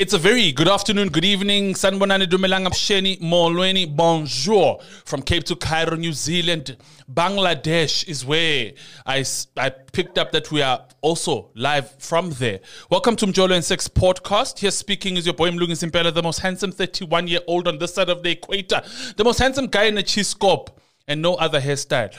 It's a very good afternoon, good evening. Sanbonani Dumelang Apsheni Molweni bonjour from Cape to Cairo, New Zealand. Bangladesh is where I picked up that we are also live from there. Welcome to Mjolo and Sex podcast. Here speaking is your boy Mlungi Simpela, the most handsome 31-year-old on this side of the equator, the most handsome guy in a cheese scope and no other hairstyle.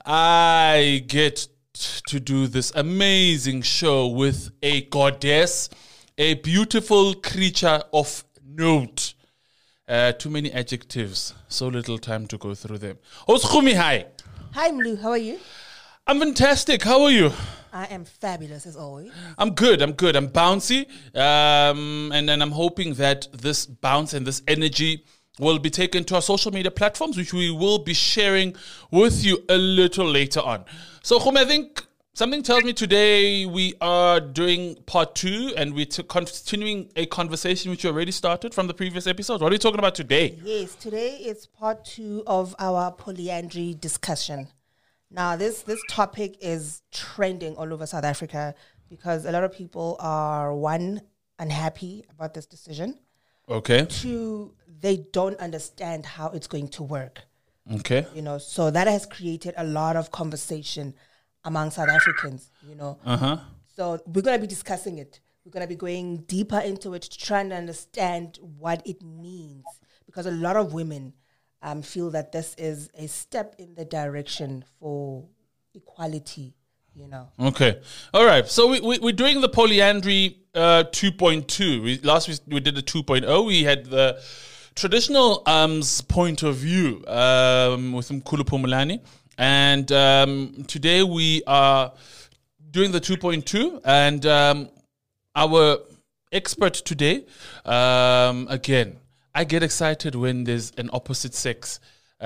I get to do this amazing show with a goddess, a beautiful creature of note. Too many adjectives, so little time to go through them. Oskumi, hi. Hi, Mlu. How are you? I'm fantastic. How are you? I am fabulous as always. I'm good. I'm bouncy. And then I'm hoping that this bounce and this energy will be taken to our social media platforms, which we will be sharing with you a little later on. So, Khumi, I think something tells me today we are doing part 2 and we're continuing a conversation which you already started from the previous episode. What are you talking about today? Yes, today is part 2 of our polyandry discussion. Now, this topic is trending all over South Africa because a lot of people are, 1, unhappy about this decision. Okay. 2, they don't understand how it's going to work. Okay. So that has created a lot of conversation among South Africans, So we're going to be discussing it. We're going to be going deeper into it, trying to understand what it means. Because a lot of women feel that this is a step in the direction for equality, Okay. All right. So we're doing the polyandry 2.2. Last week we did the 2.0. We had the traditional point of view with Mkhulu Phumulani. And today we are doing the 2.2, and our expert today, again, I get excited when there's an opposite sex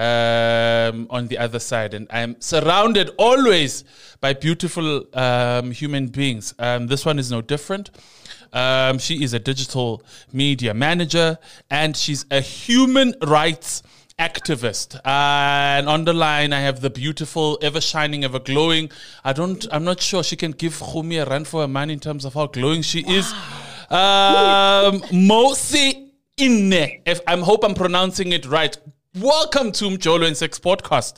on the other side, and I'm surrounded always by beautiful human beings. This one is no different. She is a digital media manager, and she's a human rights activist. And on the line, I have the beautiful, ever shining, ever glowing. I'm not sure she can give Khumi a run for her money in terms of how glowing she is. Mosi Inne. I hope I'm pronouncing it right. Welcome to Mjolo and Sex podcast.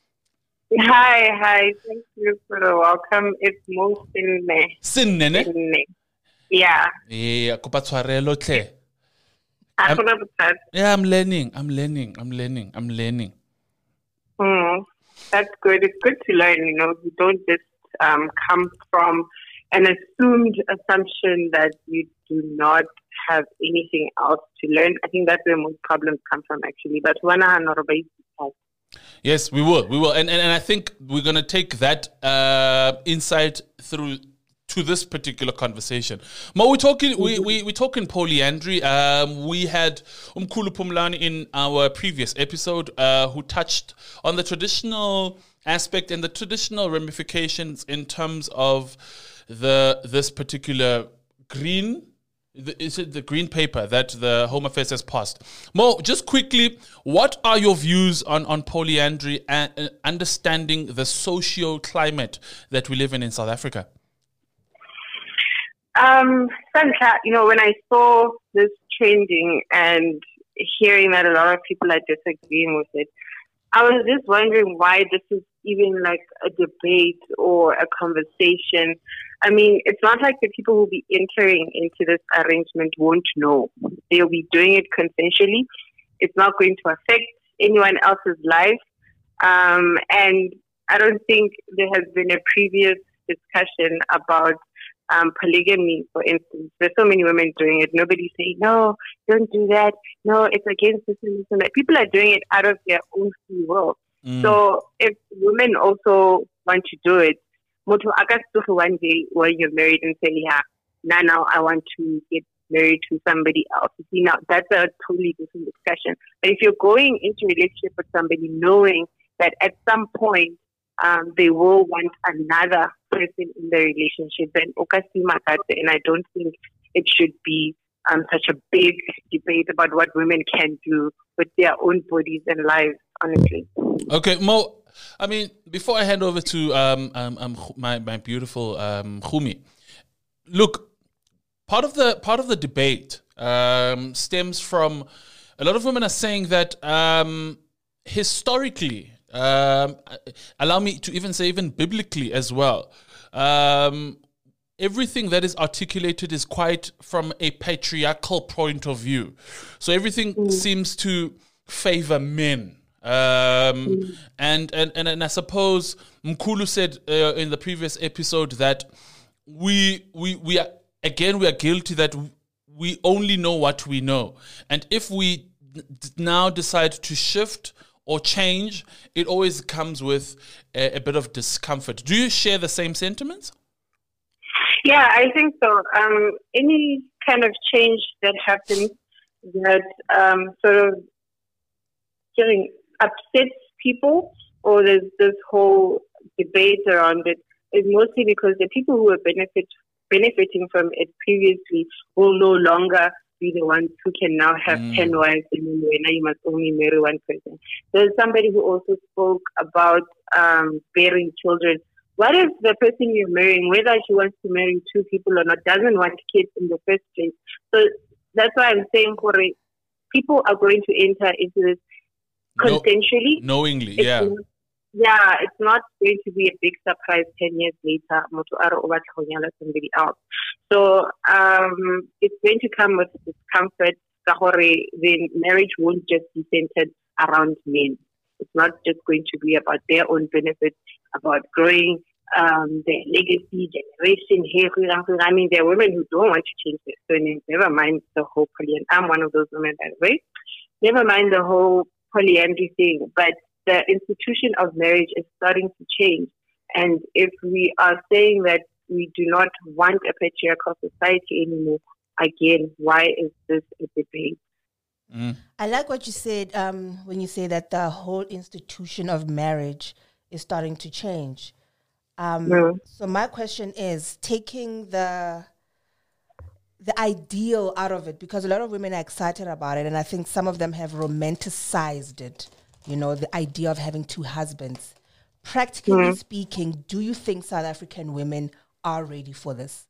Hi. Thank you for the welcome. It's Mosi Inne. Yeah. Yeah, kupatshwarelo tle. I'm learning. That's good. It's good to learn, You don't just come from an assumed assumption that you do not have anything else to learn. I think that's where most problems come from, actually. But yes, we will. And I think we're going to take that insight through to this particular conversation. Mo, we're talking polyandry. We had Mkhulu Phumulani in our previous episode who touched on the traditional aspect and the traditional ramifications in terms of this particular green. Is it the green paper that the Home Affairs has passed? Mo, just quickly, what are your views on polyandry and understanding the socio-climate that we live in South Africa? Sanka, when I saw this trending and hearing that a lot of people are disagreeing with it, I was just wondering why this is even like a debate or a conversation. I mean, it's not like the people who will be entering into this arrangement won't know. They'll be doing it consensually. It's not going to affect anyone else's life. And I don't think there has been a previous discussion about polygamy, for instance. There's so many women doing it. Nobody's saying, no, don't do that. No, it's against this and this and that. People are doing it out of their own free will. So if women also want to do it, one day when you're married and say, yeah, now I want to get married to somebody else. You see, now that's a totally different discussion. But if you're going into a relationship with somebody knowing that at some point they will want another person in the relationship, then and I don't think it should be such a big debate about what women can do with their own bodies and lives, honestly. Okay, Mo, I mean, before I hand over to my beautiful Khumi, look, part of the debate stems from a lot of women are saying that historically, allow me to even say even biblically as well, everything that is articulated is quite from a patriarchal point of view. So everything seems to favor men. And I suppose Mkhulu said in the previous episode that we are guilty that we only know what we know. And if we now decide to shift or change, it always comes with a bit of discomfort. Do you share the same sentiments? Yeah, I think so. Any kind of change that happens that sort of upsets people, or there's this whole debate around it, is mostly because the people who were benefiting from it previously will no longer be the ones who can now have 10 wives, and now you must only marry one person. There's somebody who also spoke about bearing children. What if the person you're marrying, whether she wants to marry 2 people or not, doesn't want kids in the first place? So that's why I'm saying, Jorge, people are going to enter into this consensually. Knowingly, yeah. Yeah, it's not going to be a big surprise 10 years later, somebody else. So it's going to come with discomfort. Then marriage won't just be centered around men. It's not just going to be about their own benefits, about growing their legacy, generation. I mean, there are women who don't want to change their surnames. Never mind the whole polyandry. I'm one of those women, by the way. Never mind the whole polyandry thing. But the institution of marriage is starting to change. And if we are saying that we do not want a patriarchal society anymore, again, why is this a debate? I like what you said when you say that the whole institution of marriage is starting to change. So my question is, taking the ideal out of it, because a lot of women are excited about it, and I think some of them have romanticized it, the idea of having 2 husbands. Practically speaking, do you think South African women are ready for this?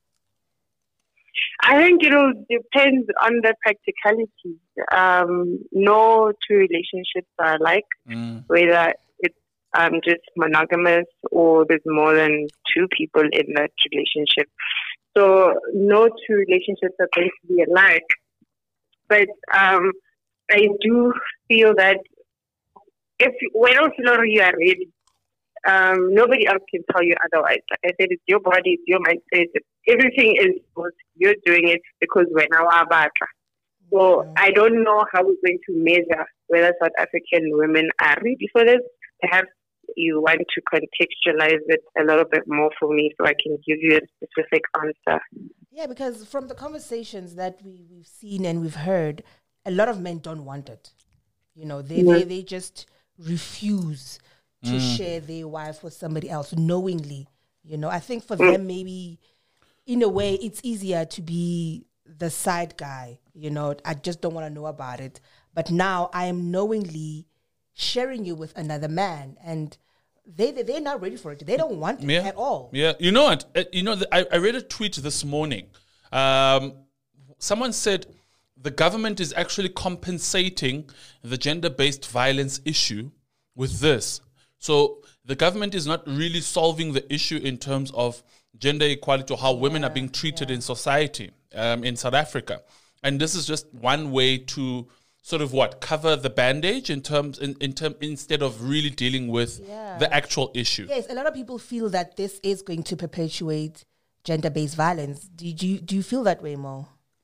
I think it'll depend on the practicalities. No 2 relationships are alike, whether it's just monogamous or there's more than 2 people in that relationship. So no 2 relationships are going to be alike. But I do feel that when you are ready, nobody else can tell you otherwise. Like I said, it's your body, it's your mindset. Everything is you're doing it because we're now Abaka. So I don't know how we're going to measure whether South African women are ready for this. Perhaps you want to contextualize it a little bit more for me so I can give you a specific answer. Yeah, because from the conversations that we've seen and we've heard, a lot of men don't want it. They just refuse to share their wife with somebody else knowingly. I think for them, maybe in a way, it's easier to be the side guy. I just don't want to know about it. But now I am knowingly sharing you with another man, and they're not ready for it. They don't want it at all. Yeah, you know what? I read a tweet this morning. Someone said the government is actually compensating the gender-based violence issue with this. So the government is not really solving the issue in terms of gender equality or how women are being treated in society in South Africa. And this is just one way to sort of cover the bandage instead of really dealing with the actual issue. Yes, a lot of people feel that this is going to perpetuate gender-based violence. Do you feel that way, Mo?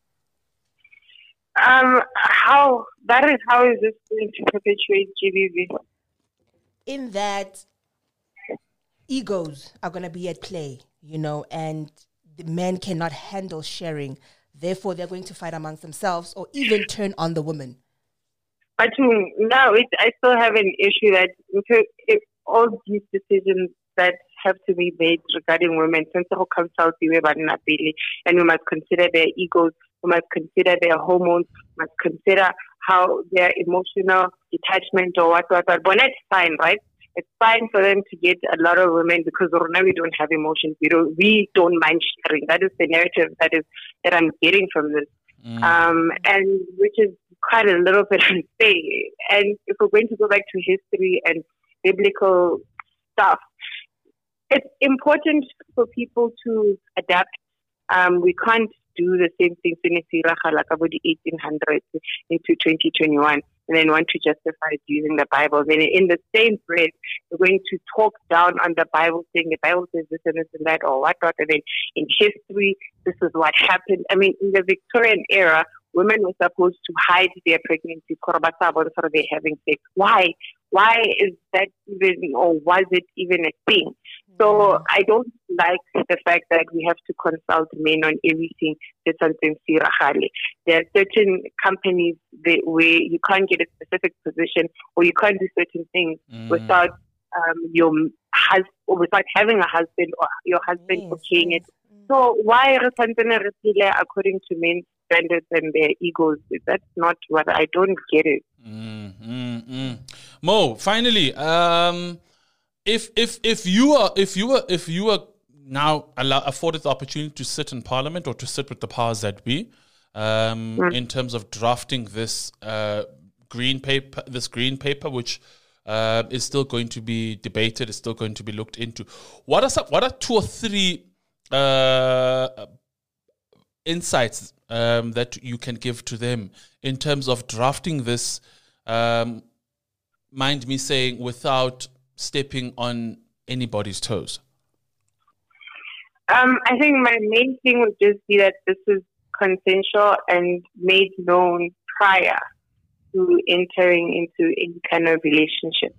How is this going to perpetuate GBV? In that egos are going to be at play, and the men cannot handle sharing. Therefore, they're going to fight amongst themselves or even turn on the woman. But now I still have an issue that if all these decisions that have to be made regarding women, and we must consider their egos, we must consider their hormones, we must consider how their emotional detachment or what. But that's fine, right? It's fine for them to get a lot of women because now we don't have emotions. We don't mind sharing. That is the narrative that I'm getting from this. And which is quite a little bit unfair. And if we're going to go back to history and biblical stuff, it's important for people to adapt. We can't do the same things in about the 1800s into 2021 and then want to justify it using the Bible. Then in the same breath, we're going to talk down on the Bible, saying the Bible says this and this and that or what. And then in history, this is what happened. I mean, in the Victorian era, women were supposed to hide their pregnancy for they're having sex. Why? Why is that even, or was it even a thing? So I don't like the fact that we have to consult men on everything. There are certain companies where you can't get a specific position or you can't do certain things without without having a husband or your husband okaying it. So why according to men's standards and their egos? That's not what I don't get it. Mo, finally, if you were now afforded the opportunity to sit in Parliament or to sit with the powers that be, in terms of drafting this green paper, which is still going to be debated, is still going to be looked into. What are 2 or 3 insights that you can give to them in terms of drafting this? Mind me saying, without stepping on anybody's toes. I think my main thing would just be that this is consensual and made known prior to entering into any kind of relationship.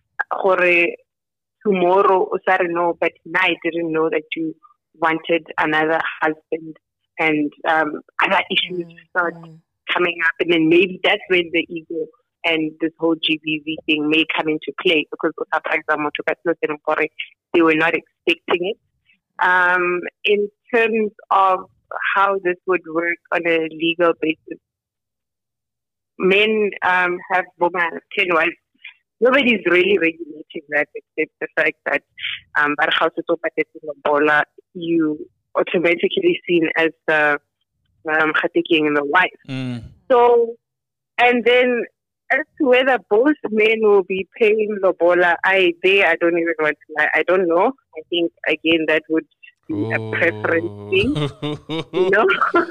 Tomorrow, no, but I didn't know that you wanted another husband, and other issues start coming up, and then maybe that's when the ego and this whole GBV thing may come into play, because they were not expecting it. In terms of how this would work on a legal basis, men have 10 wives. Nobody's really regulating that except the fact that you automatically seen as the taking the wife. So, and then as to whether both men will be paying lobola, I don't even want to lie. I don't know. I think again that would be a preference thing. You know?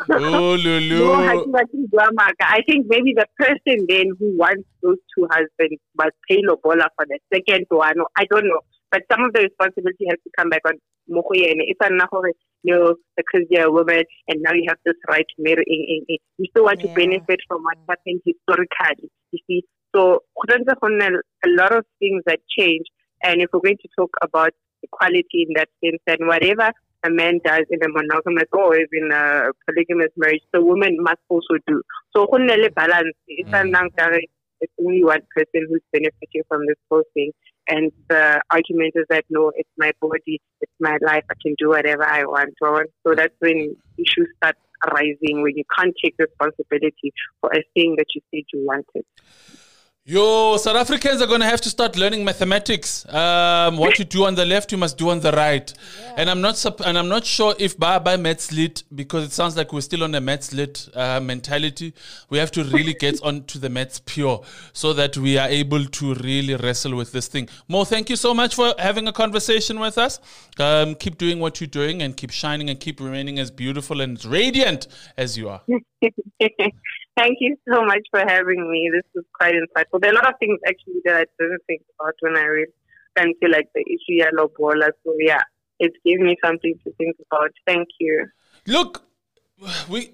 I think maybe the person then who wants those 2 husbands must pay lobola for the second one. I don't know. But some of the responsibility has to come back on Mokoyene. If I'm not because you're a woman and now you have this right to marry. You still want to benefit from what happened historically. You see, so a lot of things that change. And if we're going to talk about equality in that sense, then whatever a man does in a monogamous or in a polygamous marriage, the woman must also do. So balance. It's only one person who's benefiting from this whole thing. And the argument is that, no, it's my body, it's my life, I can do whatever I want. So that's when issues start arising, when you can't take responsibility for a thing that you said you wanted. South Africans are going to have to start learning mathematics. What you do on the left, you must do on the right. Yeah. And I'm not sure if by maths lit, because it sounds like we're still on a maths lit mentality. We have to really get on to the maths pure so that we are able to really wrestle with this thing. Mo, thank you so much for having a conversation with us. Keep doing what you're doing and keep shining and keep remaining as beautiful and radiant as you are. Thank you so much for having me. This was quite insightful. There are a lot of things actually that I didn't think about when I read until like the issue yellow bola. So yeah, it gave me something to think about. Thank you. Look, we're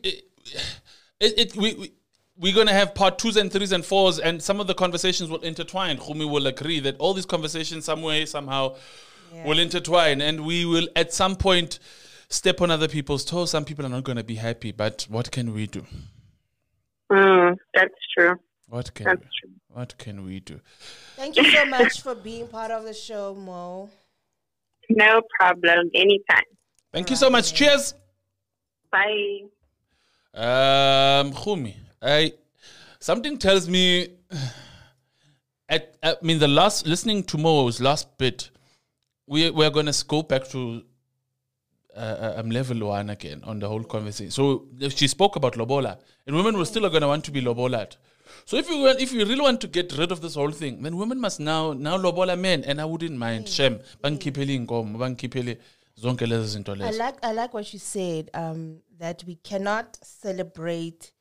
going to have part 2s and 3s and 4s, and some of the conversations will intertwine. Khumi will agree that all these conversations some way, somehow will intertwine, and we will at some point step on other people's toes. Some people are not going to be happy, but what can we do? That's true. What can we do? Thank you so much for being part of the show, Mo. No problem. Anytime. Thank you so much. Cheers. Bye. Khumi, something tells me listening to Mo's last bit, we're going to go back to level 1 again on the whole conversation. So she spoke about lobola, and women were still going to want to be lobolat. So if you really want to get rid of this whole thing, then women must now lobola men, and I wouldn't mind. Shem, bangikiphele inkomo, bangikiphele zonke lezi zinto lezo. I like what you said, that we cannot celebrate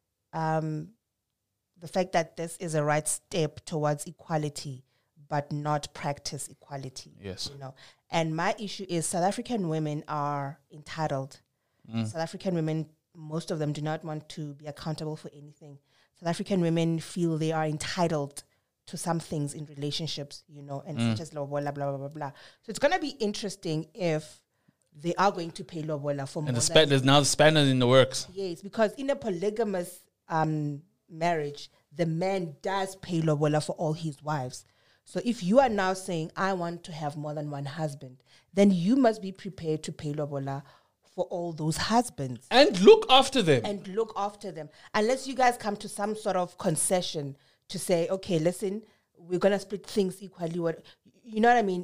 the fact that this is a right step towards equality, but not practice equality. Yes. You know, and my issue is South African women are entitled. South African women, most of them do not want to be accountable for anything. South African women feel they are entitled to some things in relationships, you know, and such as lobola, blah, blah, blah, blah. So it's going to be interesting if they are going to pay lobola for more. And there's now the spanner in the works. Yes, because in a polygamous marriage, the man does pay lobola for all his wives. So if you are now saying, I want to have more than one husband, then you must be prepared to pay lobola for all those husbands. And look after them. Unless you guys come to some sort of concession to say, okay, listen, we're going to split things equally. You know what I mean?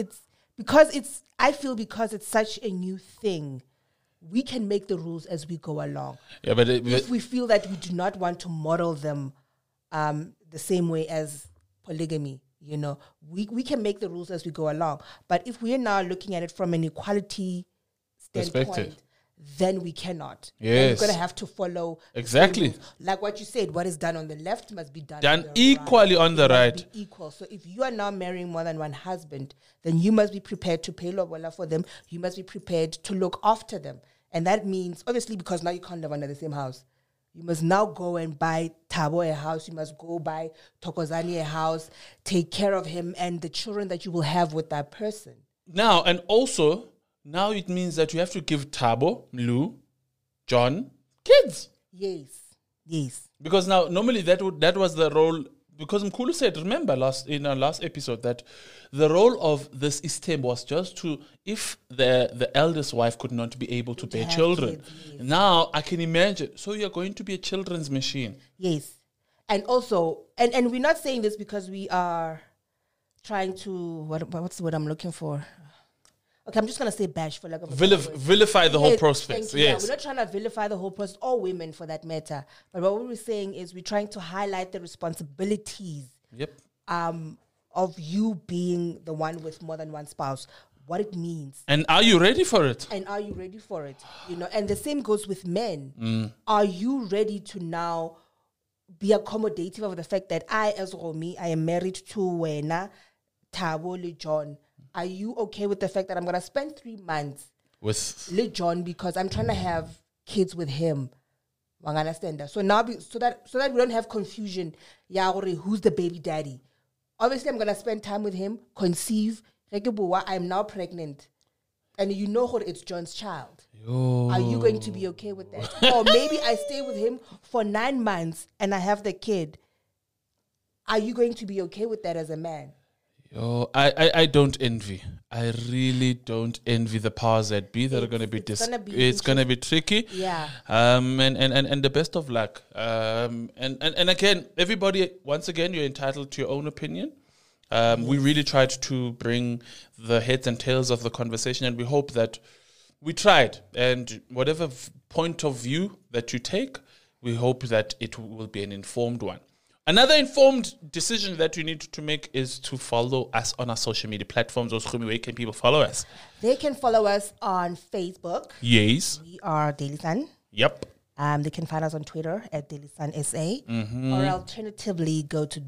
I feel because it's such a new thing, we can make the rules as we go along. Yeah, but if we feel that we do not want to model them the same way as polygamy, you know, we can make the rules as we go along. But if we are now looking at it from an equality standpoint, then we cannot. Yes. Then we're going to have to follow exactly. Like what you said, what is done on the left must be done on equally right. On the right. Be equal. So if you are now marrying more than one husband, then you must be prepared to pay lobola for them. You must be prepared to look after them. And that means, obviously, because now you can't live under the same house, you must now go and buy Thabo a house. You must go buy Thokozani a house, take care of him and the children that you will have with that person. Now, and also, now it means that you have to give Thabo, Lou, John, kids. Yes. Because now, normally that was the role, because Mkhulu said, remember in our last episode, that the role of this Istem was just to, if the eldest wife could not be able to bear children. Kids, yes. Now, I can imagine, so you're going to be a children's machine. Yes. And also, and we're not saying this because we are trying to, what's the word I'm looking for? Okay, I'm just going to say bash for lack of a vilify the whole process. Yes. Yeah, we're not trying to vilify the whole process, or women for that matter. But what we're saying is we're trying to highlight the responsibilities of you being the one with more than one spouse, what it means. And are you ready for it? You know, and the same goes with men. Are you ready to now be accommodative of the fact that I, as Romy, I am married to Wena, Thabo, Le John. Are you okay with the fact that I'm going to spend 3 months with Le John because I'm trying to have kids with him? I understand that. So now, so that we don't have confusion, who's the baby daddy? Obviously, I'm going to spend time with him, conceive. I'm now pregnant. And you know it's John's child. Yo. Are you going to be okay with that? Or maybe I stay with him for 9 months and I have the kid. Are you going to be okay with that as a man? Yo, I don't envy. I really don't envy the powers that be that are going to be it's going to be tricky. Yeah. And the best of luck. And again, everybody, once again, you're entitled to your own opinion. We really tried to bring the heads and tails of the conversation, and we hope that we tried. And whatever point of view that you take, we hope that it will be an informed one. Another informed decision that you need to make is to follow us on our social media platforms. Where can people follow us? They can follow us on Facebook. Yes. We are Daily Sun. Yep. They can find us on Twitter at Daily Sun SA, or alternatively go to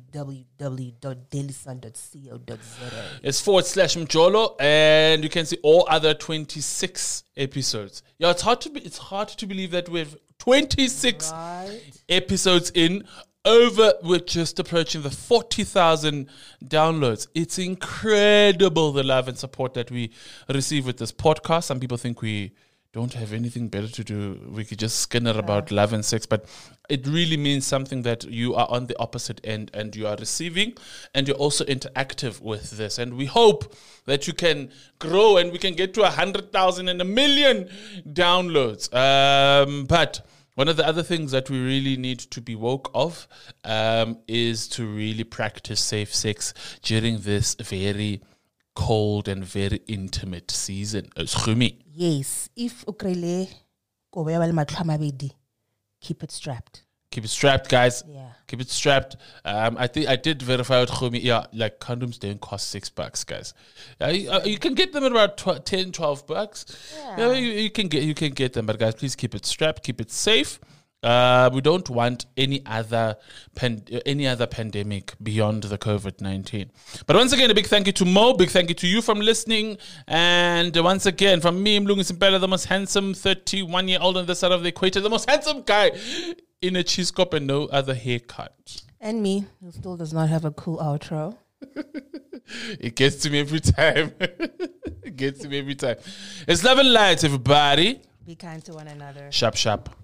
www.dailysun.co.za. It's /Mjolo, and you can see all other 26 episodes. Yeah, it's hard to believe that we have 26 episodes in. We're just approaching the 40,000 downloads. It's incredible the love and support that we receive with this podcast. Some people think we don't have anything better to do. We could just skin it about love and sex, but it really means something that you are on the opposite end and you are receiving, and you're also interactive with this. And we hope that you can grow and we can get to 100,000 and 1 million downloads. But One of the other things that we really need to be woke of is to really practice safe sex during this very cold and very intimate season. Yes, if ukrele kobe wal matlha mabedi, keep it strapped. Keep it strapped, guys. Yeah. Keep it strapped. I think I did verify with Khomi. Yeah, like condoms don't cost $6, guys. You can get them at about $10-12. Yeah, you can get them, but guys, please keep it strapped. Keep it safe. We don't want any other pandemic beyond the COVID-19. But once again, a big thank you to Mo. Big thank you to you from listening. And once again, from me, Mlungu Simpela, the most handsome 31-year-old on this side of the equator, the most handsome guy in a cheese cup and no other haircut. And me, who still does not have a cool outro. It gets to me every time. It gets to me every time. It's love and light, everybody. Be kind to one another. Sharp, sharp.